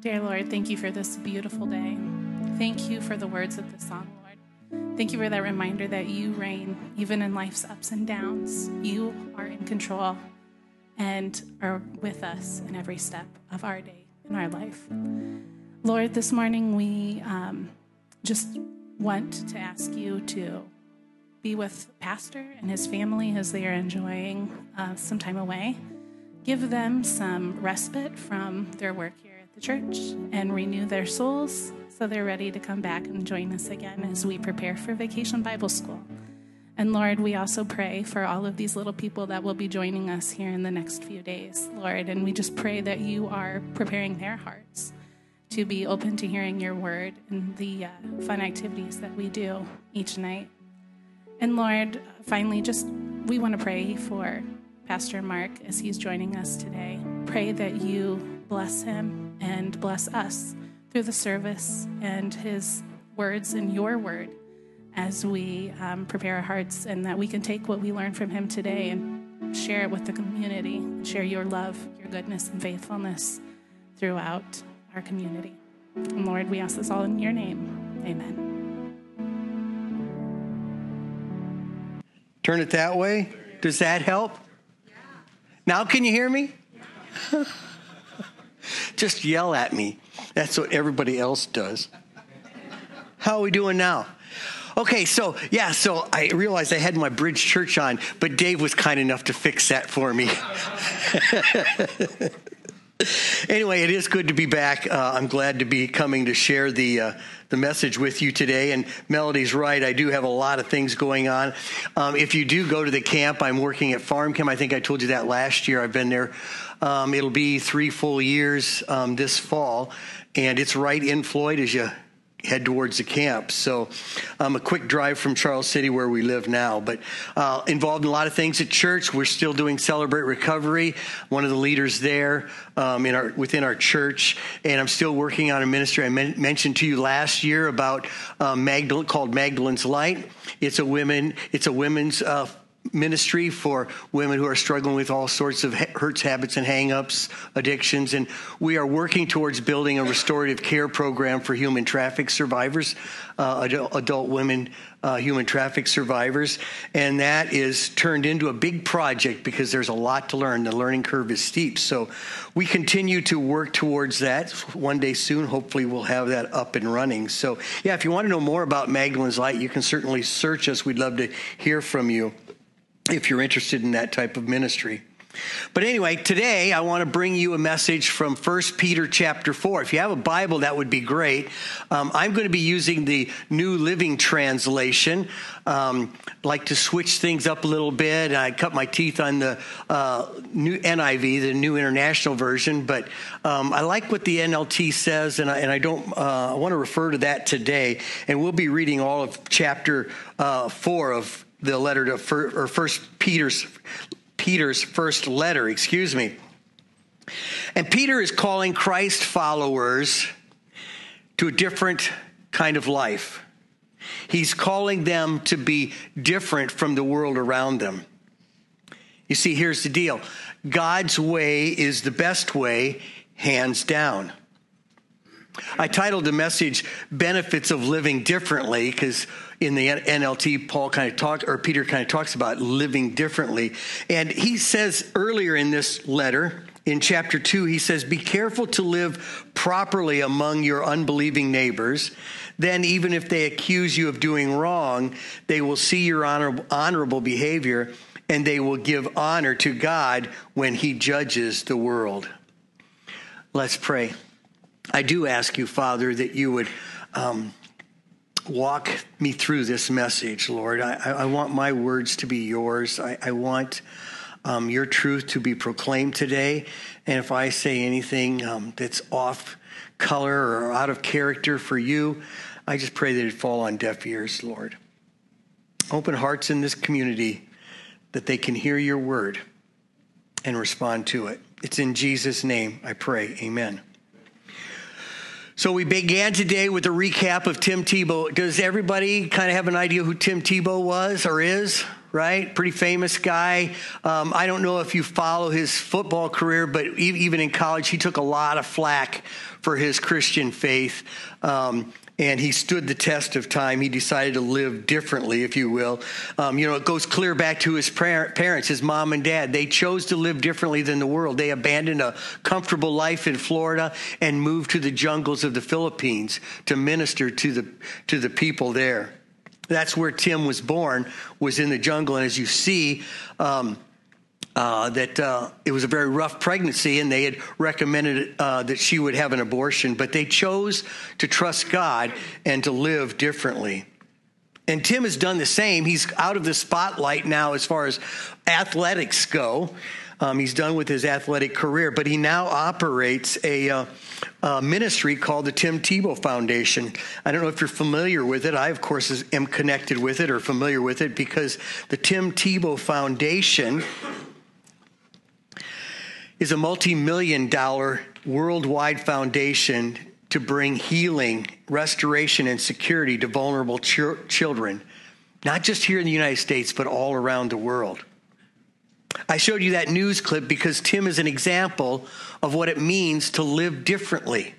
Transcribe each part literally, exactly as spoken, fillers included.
Dear Lord, thank you for this beautiful day. Thank you for the words of the song, Lord. Thank you for that reminder that you reign even in life's ups and downs. You are in control and are with us in every step of our day and our life. Lord, this morning we um, just want to ask you to be with Pastor and his family as they are enjoying uh, some time away. Give them some respite from their work here at the church and renew their souls so they're ready to come back and join us again as we prepare for Vacation Bible School. And Lord, we also pray for all of these little people that will be joining us here in the next few days, Lord. And we just pray that you are preparing their hearts to be open to hearing your word and the uh, fun activities that we do each night. And Lord, finally, just we want to pray for Pastor Mark as he's joining us today. Pray that you bless him and bless us through the service and his words and your word as we um, prepare our hearts, and that we can take what we learned from him today and share it with the community, and share your love, your goodness, and faithfulness throughout our community. And Lord, we ask this all in your name. Amen. Turn it that way. Does that help? Yeah. Now can you hear me? Yeah. Just yell at me. That's what everybody else does. How are we doing now? Okay, so, yeah, so I realized I had my Bridge Church on, but Dave was kind enough to fix that for me. Anyway, it is good to be back. Uh, I'm glad to be coming to share the uh, the message with you today. And Melody's right. I do have a lot of things going on. Um, if you do go to the camp, I'm working at Farm Camp. I think I told you that last year. I've been there. Um, it'll be three full years um, this fall. And it's right in Floyd as you head towards the camp. So um, a quick drive from Charles City where we live now, but uh, involved in a lot of things at church. We're still doing Celebrate Recovery. One of the leaders there um, in our within our church, and I'm still working on a ministry I men- mentioned to you last year about um, Magdalene, called Magdalene's Light. It's a women. It's a women's uh, ministry for women who are struggling with all sorts of hurts, habits, and hang-ups, addictions. And we are working towards building a restorative care program for human traffic survivors, uh, adult, adult women uh, human traffic survivors. And that is turned into a big project because there's a lot to learn. The learning curve is steep. So we continue to work towards that. One day soon, hopefully we'll have that up and running. So, yeah, if you want to know more about Magdalene's Light, you can certainly search us. We'd love to hear from you if you're interested in that type of ministry. But anyway, today I want to bring you a message from First Peter chapter four. If you have a Bible, that would be great. Um, I'm going to be using the New Living Translation. Um, I'd like to switch things up a little bit. I cut my teeth on the uh, new N I V, the New International Version, but um, I like what the N L T says, and I, and I don't. Uh, I want to refer to that today, and we'll be reading all of chapter uh, four of the letter to fir- or First Peter's. Peter's first letter, excuse me. And Peter is calling Christ followers to a different kind of life. He's calling them to be different from the world around them. You see, here's the deal. God's way is the best way, hands down. I titled the message "Benefits of Living Differently" because in the N L T, Paul kind of talked, or Peter kind of talks about living differently. And he says earlier in this letter, in chapter two, he says, "Be careful to live properly among your unbelieving neighbors. Then even if they accuse you of doing wrong, they will see your honorable, honorable behavior, and they will give honor to God when he judges the world." Let's pray. I do ask you, Father, that you would um, walk me through this message, Lord. I, I want my words to be yours. I, I want um, your truth to be proclaimed today. And if I say anything um, that's off color or out of character for you, I just pray that it fall on deaf ears, Lord. Open hearts in this community that they can hear your word and respond to it. It's in Jesus' name I pray. Amen. So we began today with a recap of Tim Tebow. Does everybody kind of have an idea who Tim Tebow was or is? right? Pretty famous guy. Um, I don't know if you follow his football career, but e- even in college, he took a lot of flack for his Christian faith. Um, And he stood the test of time. He decided to live differently, if you will. Um, you know, it goes clear back to his parents, his mom and dad. They chose to live differently than the world. They abandoned a comfortable life in Florida and moved to the jungles of the Philippines to minister to the to the people there. That's where Tim was born, was in the jungle. And as you see, um, Uh, that uh, it was a very rough pregnancy, and they had recommended uh, that she would have an abortion, but they chose to trust God and to live differently. And Tim has done the same. He's out of the spotlight now as far as athletics go. Um, he's done with his athletic career, but he now operates a, uh, a ministry called the Tim Tebow Foundation. I don't know if you're familiar with it. I, of course, am connected with it or familiar with it because the Tim Tebow Foundation is a multi-million dollar worldwide foundation to bring healing, restoration, and security to vulnerable ch- children, not just here in the United States, but all around the world. I showed you that news clip because Tim is an example of what it means to live differently.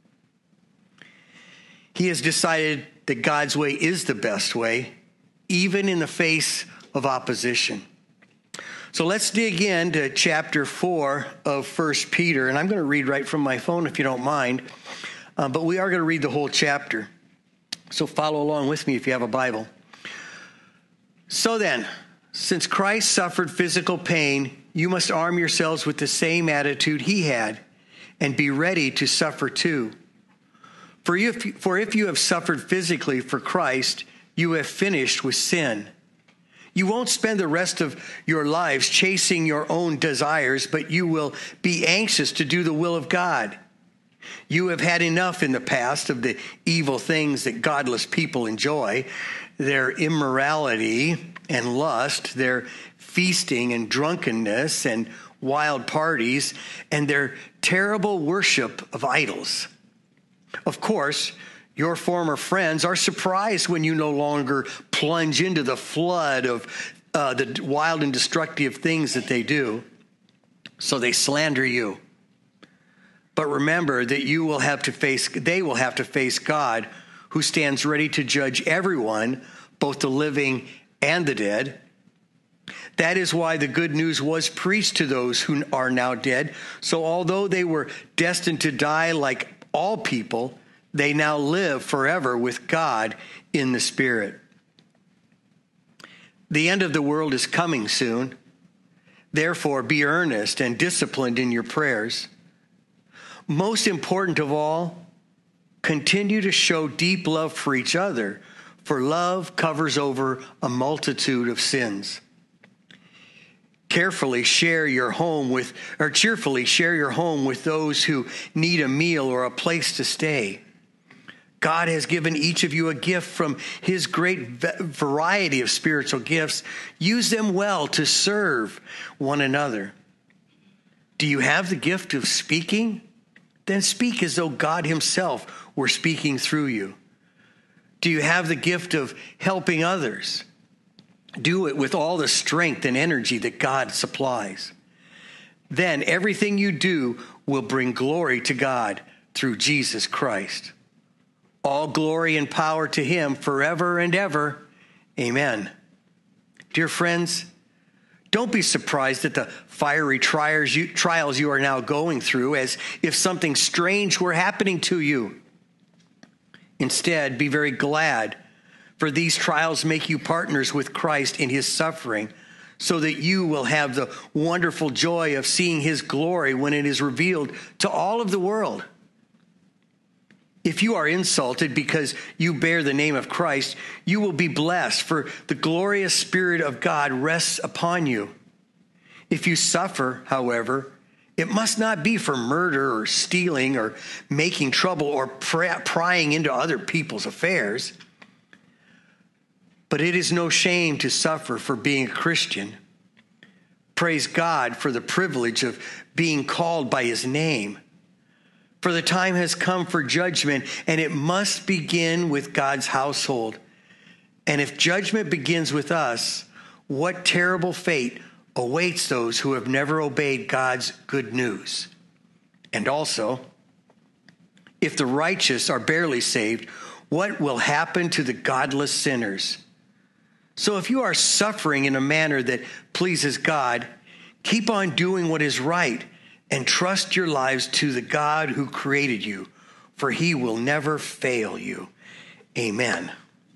He has decided that God's way is the best way, even in the face of opposition. So let's dig into chapter four of First Peter, and I'm going to read right from my phone if you don't mind, uh, but we are going to read the whole chapter. So follow along with me if you have a Bible. So then, since Christ suffered physical pain, you must arm yourselves with the same attitude he had, and be ready to suffer too. For if, for if you have suffered physically for Christ, you have finished with sin. You won't spend the rest of your lives chasing your own desires, but you will be anxious to do the will of God. You have had enough in the past of the evil things that godless people enjoy, their immorality and lust, their feasting and drunkenness and wild parties, and their terrible worship of idols. Of course, your former friends are surprised when you no longer plunge into the flood of uh, the wild and destructive things that they do. So they slander you. But remember that you will have to face, they will have to face God, who stands ready to judge everyone, both the living and the dead. That is why the good news was preached to those who are now dead. So although they were destined to die like all people, they now live forever with God in the Spirit. The end of the world is coming soon. Therefore, be earnest and disciplined in your prayers. Most important of all, continue to show deep love for each other, for love covers over a multitude of sins. Carefully share your home with, or cheerfully share your home with those who need a meal or a place to stay. God has given each of you a gift from his great variety of spiritual gifts. Use them well to serve one another. Do you have the gift of speaking? Then speak as though God himself were speaking through you. Do you have the gift of helping others? Do it with all the strength and energy that God supplies. Then everything you do will bring glory to God through Jesus Christ. All glory and power to him forever and ever. Amen. Dear friends, don't be surprised at the fiery trials you, trials you are now going through as if something strange were happening to you. Instead, be very glad, for these trials make you partners with Christ in his suffering, so that you will have the wonderful joy of seeing his glory when it is revealed to all of the world. If you are insulted because you bear the name of Christ, you will be blessed, for the glorious Spirit of God rests upon you. If you suffer, however, it must not be for murder or stealing or making trouble or prying into other people's affairs. But it is no shame to suffer for being a Christian. Praise God for the privilege of being called by his name. For the time has come for judgment, and it must begin with God's household. And if judgment begins with us, what terrible fate awaits those who have never obeyed God's good news? And also, if the righteous are barely saved, what will happen to the godless sinners? So if you are suffering in a manner that pleases God, keep on doing what is right and trust your lives to the God who created you, for he will never fail you. Amen.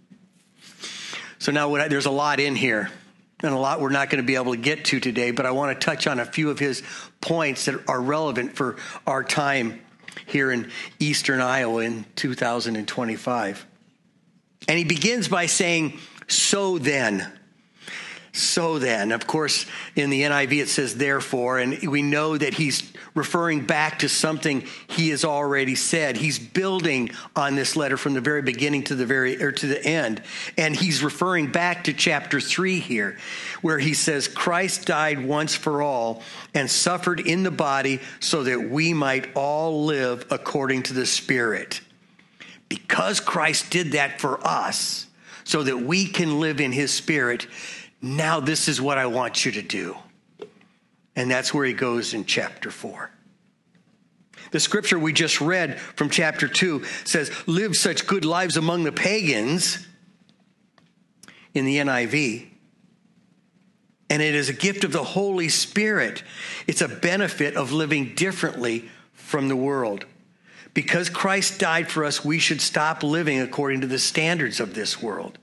So now what I, there's a lot in here, and a lot we're not going to be able to get to today, but I want to touch on a few of his points that are relevant for our time here in Eastern Iowa in two thousand twenty-five. And he begins by saying, so then. So then, of course, in the N I V it says therefore, and we know that he's referring back to something he has already said. He's building on this letter from the very beginning to the very or to the end, and he's referring back to chapter three here, where he says Christ died once for all and suffered in the body so that we might all live according to the Spirit. Because Christ did that for us, so that we can live in his Spirit. Now this is what I want you to do. And that's where he goes in chapter four. The scripture we just read from chapter two says, live such good lives among the pagans in the N I V. And it is a gift of the Holy Spirit. It's a benefit of living differently from the world. Because Christ died for us, we should stop living according to the standards of this world.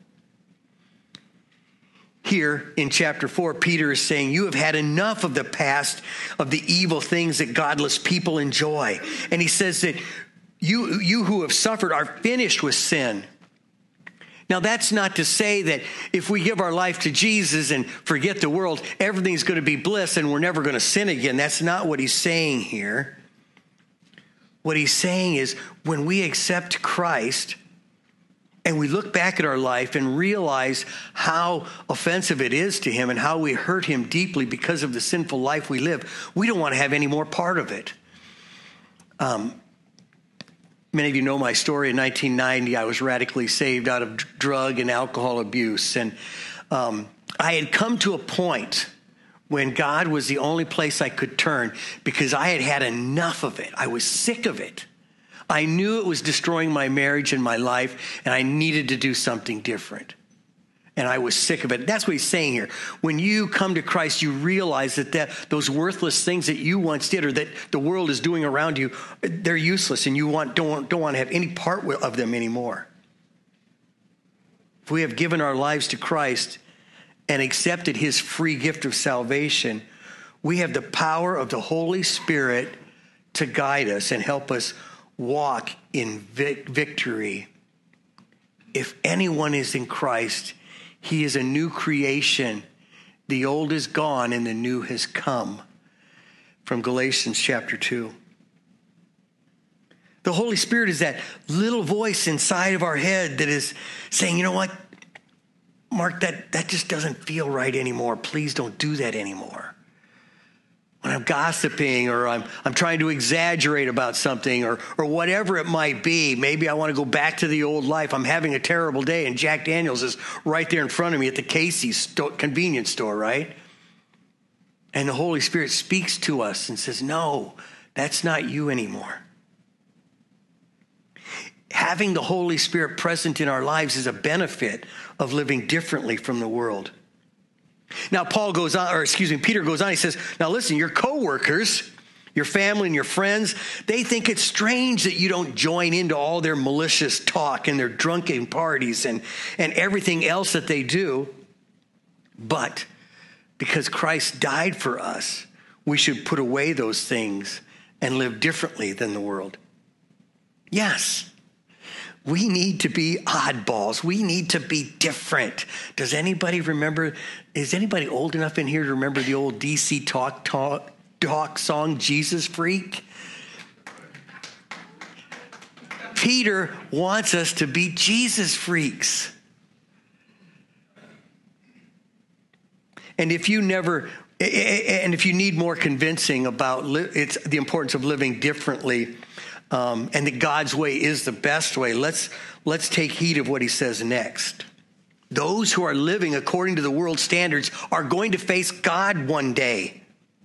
Here in chapter four, Peter is saying, you have had enough of the past, of the evil things that godless people enjoy. And he says that you, you who have suffered are finished with sin. Now, that's not to say that if we give our life to Jesus and forget the world, everything's going to be bliss and we're never going to sin again. That's not what he's saying here. What he's saying is when we accept Christ, and we look back at our life and realize how offensive it is to him and how we hurt him deeply because of the sinful life we live, we don't want to have any more part of it. Um, many of you know my story. In nineteen ninety, I was radically saved out of drug and alcohol abuse. And um, I had come to a point when God was the only place I could turn because I had had enough of it. I was sick of it. I knew it was destroying my marriage and my life, and I needed to do something different. And I was sick of it. That's what he's saying here. When you come to Christ, you realize that, that those worthless things that you once did or that the world is doing around you, they're useless, and you want, don't, don't want to have any part of them anymore. If we have given our lives to Christ and accepted his free gift of salvation, we have the power of the Holy Spirit to guide us and help us walk in vic- victory. If anyone is in Christ, he is a new creation. The old is gone and the new has come. From Galatians chapter two. The Holy Spirit is that little voice inside of our head that is saying, you know what, Mark, that, that just doesn't feel right anymore. Please don't do that anymore. When I'm gossiping or I'm I'm trying to exaggerate about something or or whatever it might be, maybe I want to go back to the old life. I'm having a terrible day and Jack Daniels is right there in front of me at the Casey's sto- convenience store, right? And the Holy Spirit speaks to us and says, no, that's not you anymore. Having the Holy Spirit present in our lives is a benefit of living differently from the world. Now, Paul goes on, or excuse me, Peter goes on. He says, now listen, your coworkers, your family and your friends, they think it's strange that you don't join into all their malicious talk and their drunken parties and, and everything else that they do. But because Christ died for us, we should put away those things and live differently than the world. Yes. We need to be oddballs. We need to be different. Does anybody remember, is anybody old enough in here to remember the old D C Talk Talk, talk song, Jesus Freak? Peter wants us to be Jesus freaks. And if you never, and if you need more convincing about li- it's the importance of living differently, Um, and that God's way is the best way, let's let's take heed of what he says next. Those who are living according to the world's standards are going to face God one day.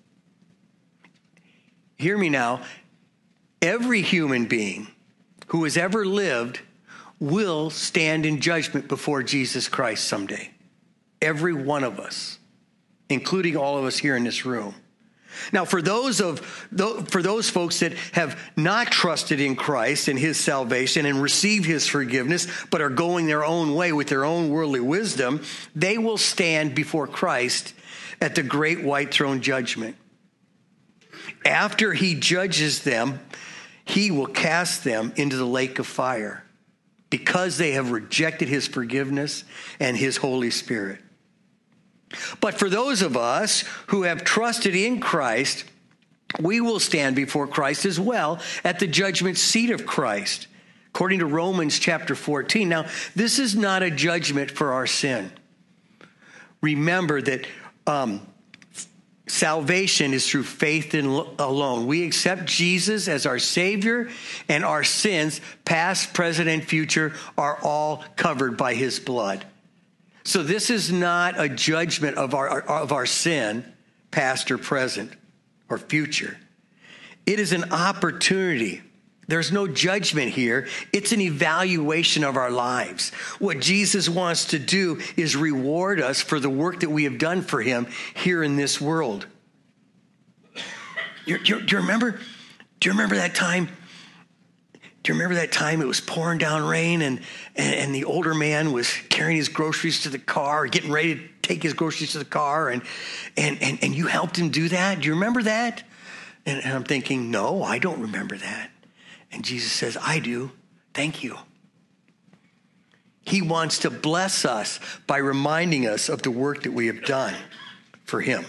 Hear me now. Every human being who has ever lived will stand in judgment before Jesus Christ someday. Every one of us, including all of us here in this room. Now, for those of for those folks that have not trusted in Christ and his salvation and received his forgiveness, but are going their own way with their own worldly wisdom, they will stand before Christ at the great white throne judgment. After he judges them, he will cast them into the lake of fire because they have rejected his forgiveness and his Holy Spirit. But for those of us who have trusted in Christ, we will stand before Christ as well at the judgment seat of Christ, according to Romans chapter fourteen. Now, this is not a judgment for our sin. Remember that um, salvation is through faith in alone. We accept Jesus as our Savior, and our sins, past, present, and future, are all covered by his blood. So this is not a judgment of our, of our sin, past or present or future. It is an opportunity. There's no judgment here. It's an evaluation of our lives. What Jesus wants to do is reward us for the work that we have done for him here in this world. You, you, do you remember? Do you remember that time? Do you remember that time it was pouring down rain and, and, and the older man was carrying his groceries to the car, getting ready to take his groceries to the car, and and and, and you helped him do that? Do you remember that? And, and I'm thinking, no, I don't remember that. And Jesus says, I do. Thank you. He wants to bless us by reminding us of the work that we have done for him.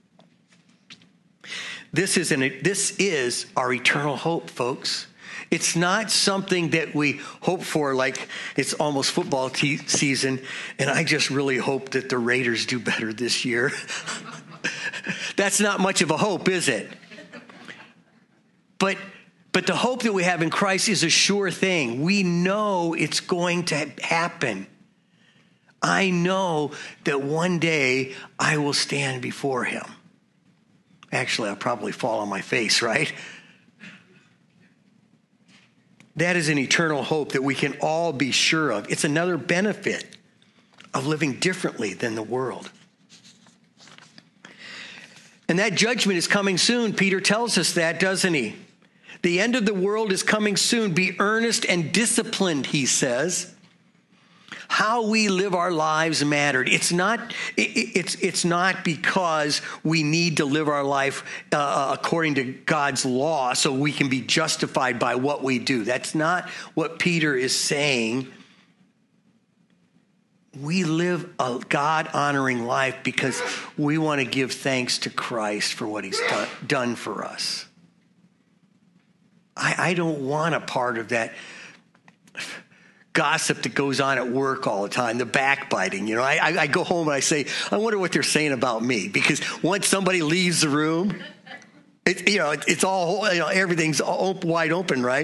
This is, an, this is our eternal hope, folks. It's not something that we hope for like it's almost football te- season, and I just really hope that the Raiders do better this year. That's not much of a hope, is it? But but the hope that we have in Christ is a sure thing. We know it's going to happen. I know that one day I will stand before him. Actually, I'll probably fall on my face, right? That is an eternal hope that we can all be sure of. It's another benefit of living differently than the world. And that judgment is coming soon. Peter tells us that, doesn't he? The end of the world is coming soon. Be earnest and disciplined, he says. How we live our lives mattered. It's not, it, it's, it's not because we need to live our life uh, according to God's law so we can be justified by what we do. That's not what Peter is saying. We live a God-honoring life because we want to give thanks to Christ for what he's done, done for us. I, I don't want a part of that gossip that goes on at work all the time, the backbiting. You know, I, I, I go home and I say, I wonder what they're saying about me. Because once somebody leaves the room, it, you know, it, it's all, you know, everything's all wide open, right?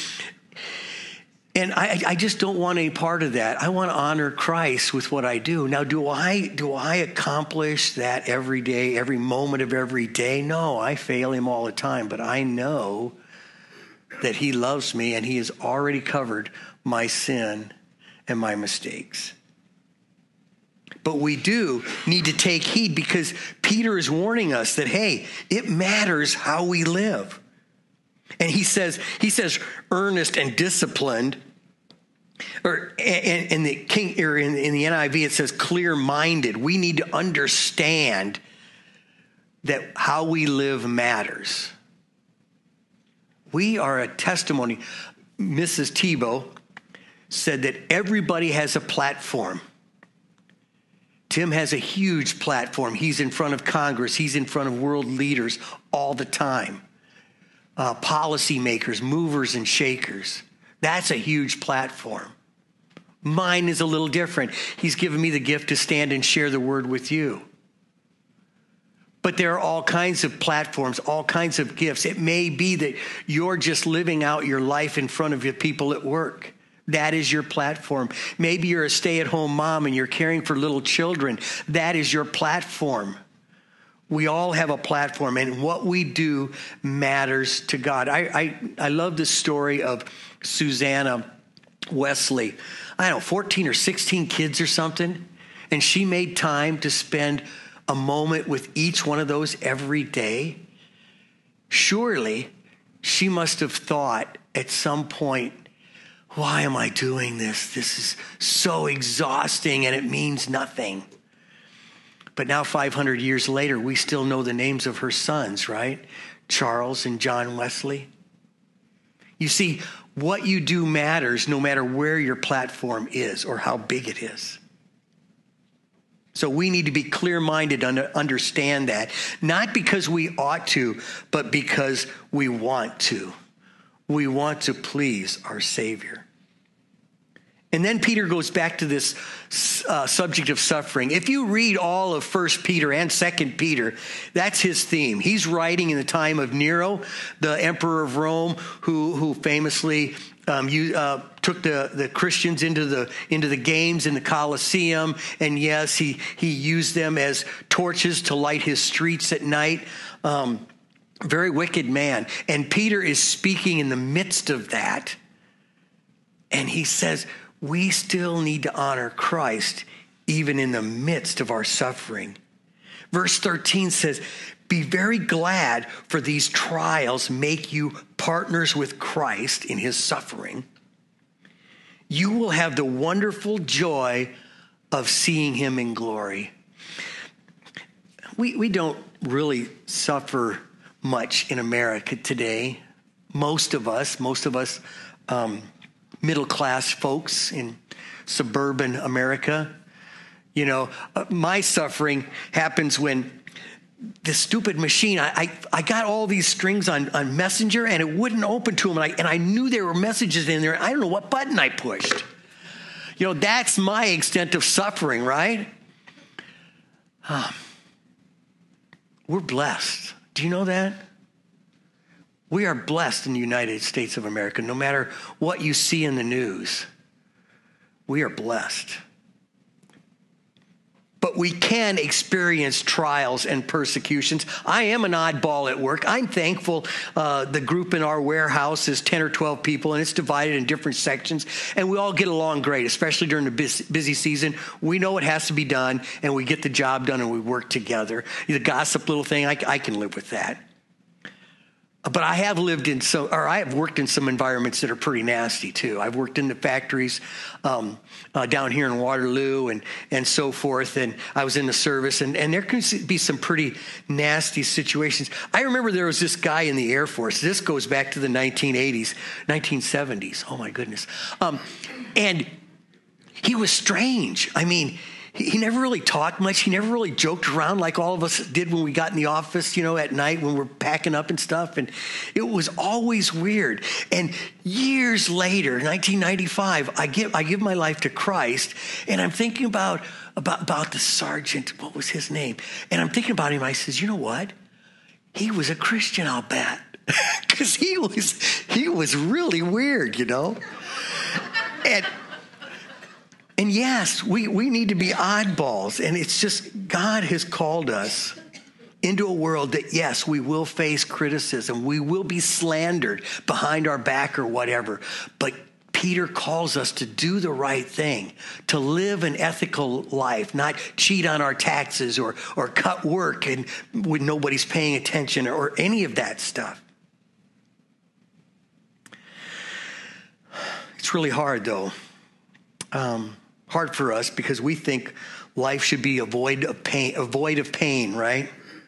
And I, I just don't want any part of that. I want to honor Christ with what I do. Now, do I do I accomplish that every day, every moment of every day? No, I fail him all the time. But I know that he loves me and he has already covered my sin and my mistakes. But we do need to take heed because Peter is warning us that, hey, it matters how we live. And he says, he says, earnest and disciplined, or in, in the King, or in, in the N I V, it says clear-minded. We need to understand that how we live matters. We are a testimony. Missus Tebow said that everybody has a platform. Tim has a huge platform. He's in front of Congress. He's in front of world leaders all the time. Uh, policymakers, movers and shakers. That's a huge platform. Mine is a little different. He's given me the gift to stand and share the word with you. But there are all kinds of platforms, all kinds of gifts. It may be that you're just living out your life in front of your people at work, That is your platform. Maybe you're a stay-at-home mom and you're caring for little children. That is your platform. We all have a platform, and what we do matters to God. I I, I love the story of Susanna Wesley. I don't know, fourteen or sixteen kids or something, and she made time to spend a moment with each one of those every day. Surely she must have thought at some point, why am I doing this? This is so exhausting and it means nothing. But now five hundred years later, we still know the names of her sons, right? Charles and John Wesley. You see, what you do matters no matter where your platform is or how big it is. So we need to be clear-minded and understand that, not because we ought to, but because we want to. We want to please our Savior. And then Peter goes back to this uh, subject of suffering. If you read all of First Peter and Second Peter, that's his theme. He's writing in the time of Nero, the emperor of Rome, who who famously um, you, uh, took the, the Christians into the into the games in the Colosseum. And yes, he he used them as torches to light his streets at night. Um, very wicked man. And Peter is speaking in the midst of that. And he says, we still need to honor Christ even in the midst of our suffering. Verse thirteen says, be very glad, for these trials make you partners with Christ in his suffering. You will have the wonderful joy of seeing him in glory. We, we don't really suffer much in America today. Most of us, most of us, um, middle-class folks in suburban America. You know, uh, my suffering happens when this stupid machine, I, I, I got all these strings on, on Messenger and it wouldn't open to them. And I, and I knew there were messages in there. I don't know what button I pushed. You know, that's my extent of suffering, right? Um, we're blessed. Do you know that? We are blessed in the United States of America. No matter what you see in the news, we are blessed. But we can experience trials and persecutions. I am an oddball at work. I'm thankful uh, the group in our warehouse is ten or twelve people, and it's divided in different sections, and we all get along great, especially during the busy season. We know it has to be done, and we get the job done, and we work together. The gossip little thing, I, I can live with that. But I have lived in some, or I have worked in some environments that are pretty nasty too. I've worked in the factories um, uh, down here in Waterloo and and so forth. And I was in the service, and, and there can be some pretty nasty situations. I remember there was this guy in the Air Force. This goes back to the nineteen eighties, nineteen seventies. Oh my goodness. Um, and he was strange. I mean, He never really talked much. He never really joked around like all of us did when we got in the office, you know, at night when we're packing up and stuff. And it was always weird. And years later, nineteen ninety-five, I give I give my life to Christ, and I'm thinking about about about the sergeant. What was his name? And I'm thinking about him. I says, you know what? He was a Christian, I'll bet, because he was he was really weird, you know. And. And yes, we, we need to be oddballs. And it's just, God has called us into a world that, yes, we will face criticism. We will be slandered behind our back or whatever. But Peter calls us to do the right thing, to live an ethical life, not cheat on our taxes or, or cut work and when nobody's paying attention or any of that stuff. It's really hard, though. Um, hard for us because we think life should be a void of pain, a void of pain, right?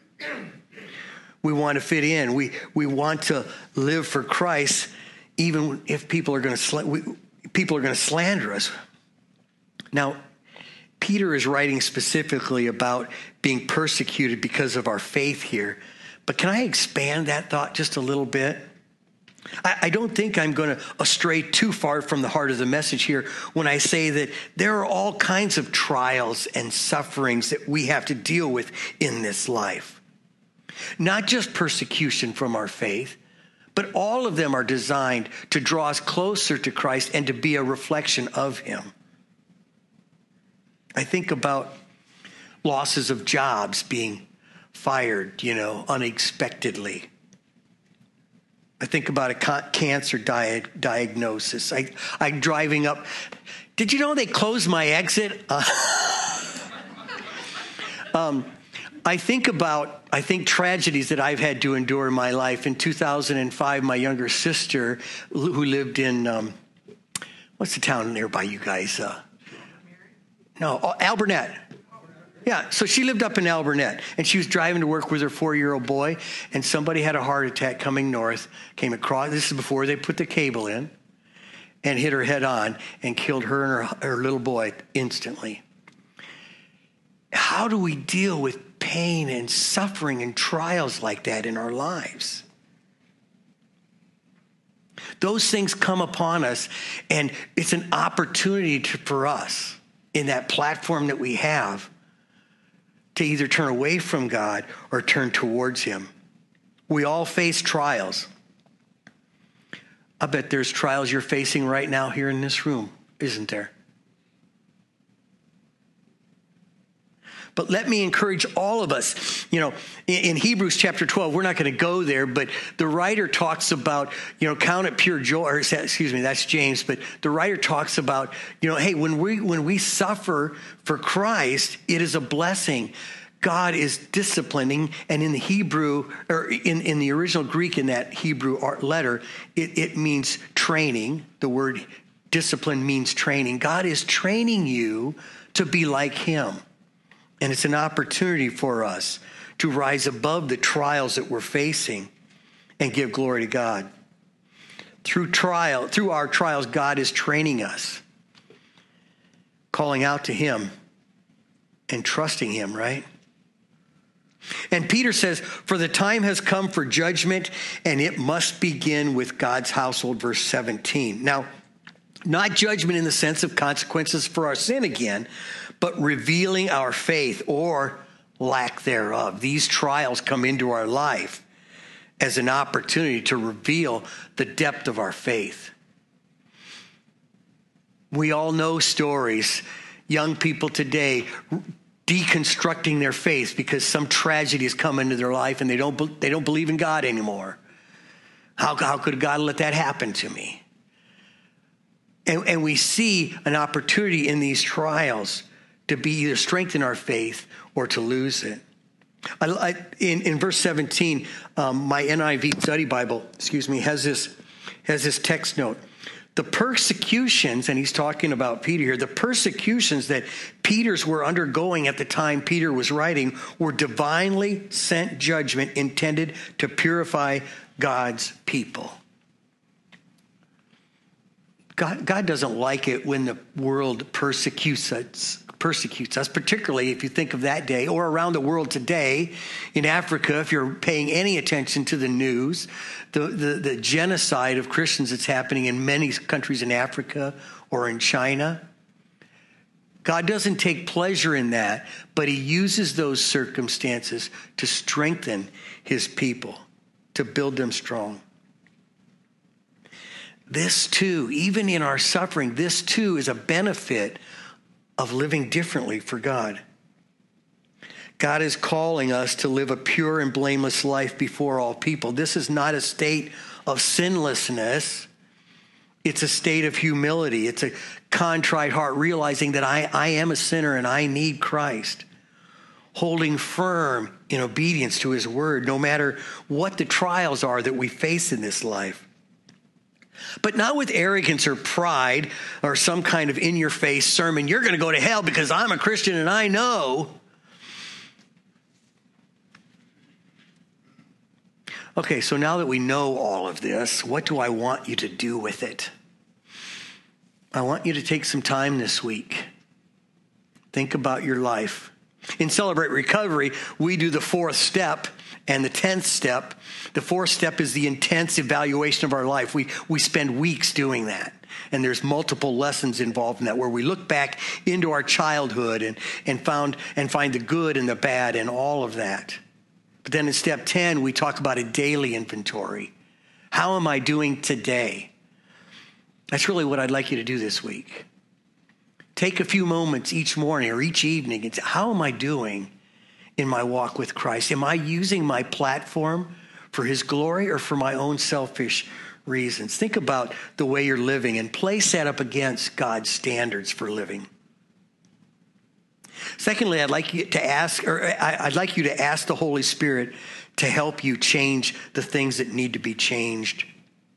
We want to fit in. We we want to live for Christ, even if people are going to sl- we, people are going to slander us. Now, Peter is writing specifically about being persecuted because of our faith here, but can I expand that thought just a little bit? I don't think I'm going to stray too far from the heart of the message here when I say that there are all kinds of trials and sufferings that we have to deal with in this life. Not just persecution from our faith, But all of them are designed to draw us closer to Christ and to be a reflection of him. I think about losses of jobs, being fired, you know, unexpectedly. I think about a cancer di- diagnosis. I, I'm driving up. Did you know they closed my exit? Uh, um, I think about, I think tragedies that I've had to endure in my life. In two thousand five, my younger sister, who lived in, um, what's the town nearby you guys? Uh, no, oh, Alburnett. Yeah, so she lived up in Alburnett, and she was driving to work with her four-year-old boy, and somebody had a heart attack coming north, came across, this is before they put the cable in, and hit her head on and killed her and her, her little boy instantly. How do we deal with pain and suffering and trials like that in our lives? Those things come upon us, and it's an opportunity to, for us in that platform that we have to either turn away from God or turn towards him. We all face trials. I bet there's trials you're facing right now here in this room, isn't there? But let me encourage all of us, you know, in, in Hebrews chapter twelve, we're not going to go there, but the writer talks about, you know, count it pure joy, or excuse me, that's James, but the writer talks about, you know, hey, when we, when we suffer for Christ, it is a blessing. God is disciplining, and in the Hebrew, or in, in the original Greek in that Hebrew letter, it, it means training. The word discipline means training. God is training you to be like him. And it's an opportunity for us to rise above the trials that we're facing and give glory to God. Through trial, through our trials, God is training us, calling out to him and trusting him, right? And Peter says, for the time has come for judgment, and it must begin with God's household, verse seventeen. Now, not judgment in the sense of consequences for our sin again, but revealing our faith or lack thereof. These trials come into our life as an opportunity to reveal the depth of our faith. We all know stories, young people today deconstructing their faith because some tragedy has come into their life and they don't they don't believe in God anymore. How, how could God let that happen to me? And, and we see an opportunity in these trials to be either strengthen our faith or to lose it. I, I, in, in verse seventeen, um, my N I V study Bible, excuse me, has this has this text note. The persecutions, and he's talking about Peter here, the persecutions that Peter's were undergoing at the time Peter was writing were divinely sent judgment intended to purify God's people. God, God doesn't like it when the world persecutes us, persecutes us, particularly if you think of that day or around the world today. In Africa, if you're paying any attention to the news, the, the, the genocide of Christians that's happening in many countries in Africa or in China. God doesn't take pleasure in that, but he uses those circumstances to strengthen his people, to build them strong. This too, even in our suffering, this too is a benefit of living differently for God. God is calling us to live a pure and blameless life before all people. This is not a state of sinlessness. It's a state of humility. It's a contrite heart, realizing that I, I am a sinner and I need Christ. Holding firm in obedience to his word, no matter what the trials are that we face in this life. But not with arrogance or pride or some kind of in-your-face sermon. You're going to go to hell because I'm a Christian and I know. Okay, so now that we know all of this, what do I want you to do with it? I want you to take some time this week. Think about your life. In Celebrate Recovery, we do the fourth step and the tenth step. The fourth step is the intense evaluation of our life. We, we spend weeks doing that. And there's multiple lessons involved in that, where we look back into our childhood and, and, found, and find the good and the bad and all of that. But then in step ten, we talk about a daily inventory. How am I doing today? That's really what I'd like you to do this week. Take a few moments each morning or each evening and say, how am I doing in my walk with Christ? Am I using my platform for his glory or for my own selfish reasons? Think about the way you're living and place that up against God's standards for living. Secondly, I'd like you to ask, or I'd like you to ask the Holy Spirit to help you change the things that need to be changed.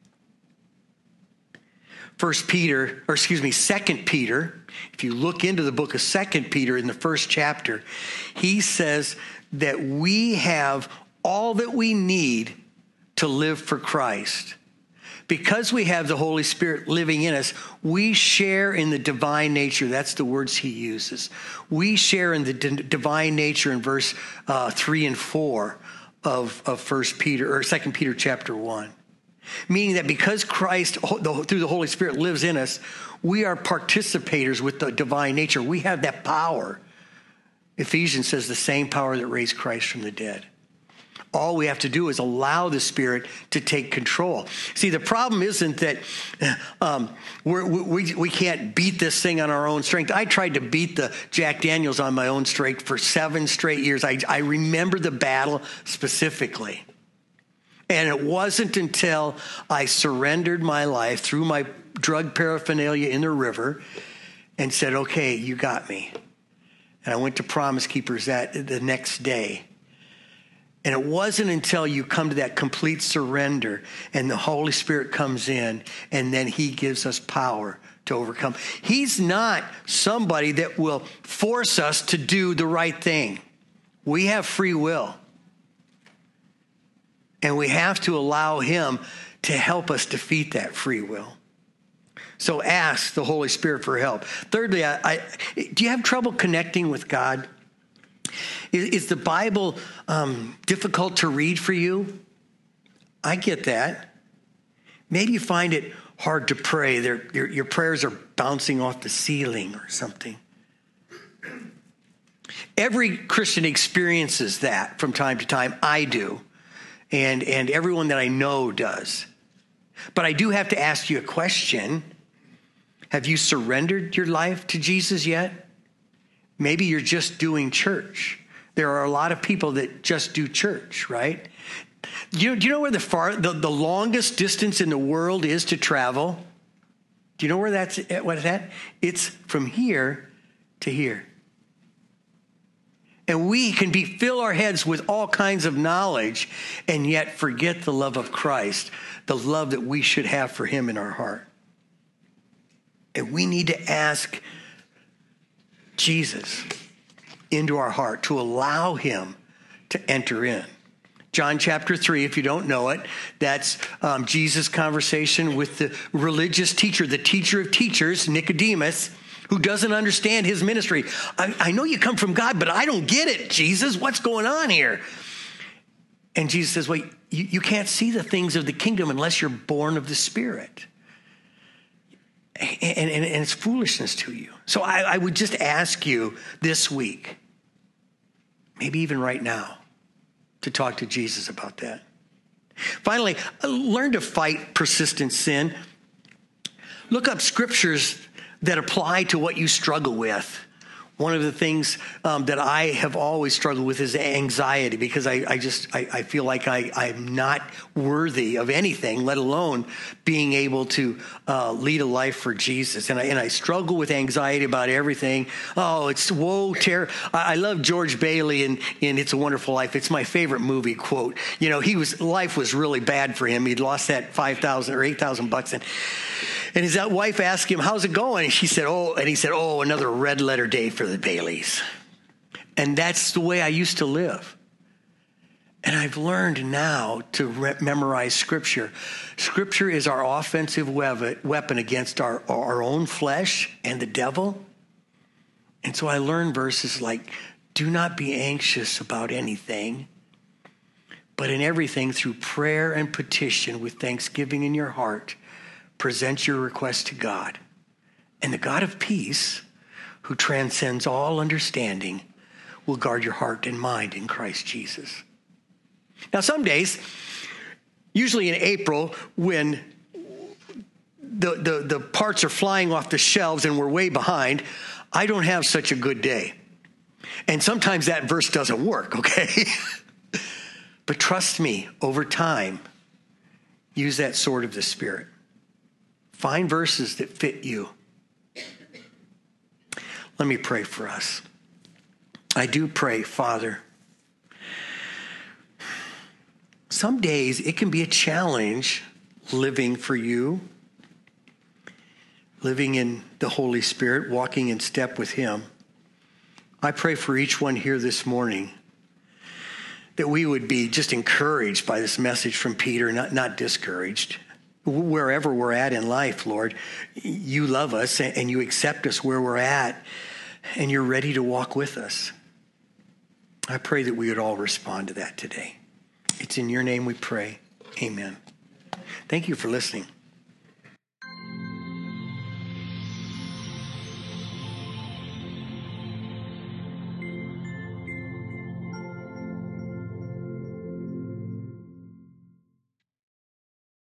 First Peter, or excuse me, Second Peter, if you look into the book of Second Peter in the first chapter, he says that we have all that we need to live for Christ. Because we have the Holy Spirit living in us, we share in the divine nature. That's the words he uses. We share in the d- divine nature in verse uh, three and four of, of First Peter or Second Peter chapter one. Meaning that because Christ, through the Holy Spirit, lives in us, we are participators with the divine nature. We have that power. Ephesians says the same power that raised Christ from the dead. All we have to do is allow the Spirit to take control. See, the problem isn't that um, we're, we we can't beat this thing on our own strength. I tried to beat the Jack Daniels on my own strength for seven straight years. I, I remember the battle specifically. And it wasn't until I surrendered my life through my drug paraphernalia in the river and said, okay, you got me. And I went to Promise Keepers that the next day. And it wasn't until you come to that complete surrender and the Holy Spirit comes in and then he gives us power to overcome. He's not somebody that will force us to do the right thing. We have free will. And we have to allow him to help us defeat that free will. So ask the Holy Spirit for help. Thirdly, I, I, do you have trouble connecting with God? Is, is the Bible um, difficult to read for you? I get that. Maybe you find it hard to pray. Your, your prayers are bouncing off the ceiling or something. Every Christian experiences that from time to time. I do. And, and everyone that I know does. But I do have to ask you a question. Have you surrendered your life to Jesus yet? Maybe you're just doing church. There are a lot of people that just do church, right? Do you, do you know where the far the, the longest distance in the world is to travel? Do you know where that's what it's at? It's from here to here. And we can be fill our heads with all kinds of knowledge and yet forget the love of Christ, the love that we should have for him in our heart. And we need to ask Jesus into our heart to allow him to enter in. John chapter three, if you don't know it, that's um, Jesus' conversation with the religious teacher, the teacher of teachers, Nicodemus, who doesn't understand his ministry. I, I know you come from God, but I don't get it, Jesus. What's going on here? And Jesus says, wait, you, you can't see the things of the kingdom unless you're born of the Spirit. And, and, and it's foolishness to you. So I, I would just ask you this week, maybe even right now, to talk to Jesus about that. Finally, learn to fight persistent sin. Look up scriptures that apply to what you struggle with. One of the things um, that I have always struggled with is anxiety, because I, I just, I, I feel like I, I'm not worthy of anything, let alone being able to uh, lead a life for Jesus. And I, and I struggle with anxiety about everything. Oh, it's woe, terror. I, I love George Bailey in, in It's a Wonderful Life. It's my favorite movie quote. You know, he was, life was really bad for him. He'd lost that five thousand or eight thousand bucks. And, and his wife asked him, how's it going? And she said, oh, and he said, oh, another red letter day for the Baileys. And that's the way I used to live. And I've learned now to re- memorize Scripture. Scripture is our offensive weapon against our, our own flesh and the devil. And so I learned verses like, do not be anxious about anything, but in everything through prayer and petition with thanksgiving in your heart, present your request to God. And the God of peace, who transcends all understanding, will guard your heart and mind in Christ Jesus. Now, some days usually in April when the, the, the parts are flying off the shelves and we're way behind, I don't have such a good day. And sometimes that verse doesn't work, okay? But trust me, over time, use that sword of the Spirit. Find verses that fit you. Let me pray for us. I do pray, Father, some days it can be a challenge living for you, living in the Holy Spirit, walking in step with him. I pray for each one here this morning that we would be just encouraged by this message from Peter, not, not discouraged. Wherever we're at in life, Lord, you love us and you accept us where we're at, and you're ready to walk with us. I pray that we would all respond to that today. It's in your name we pray. Amen. Thank you for listening.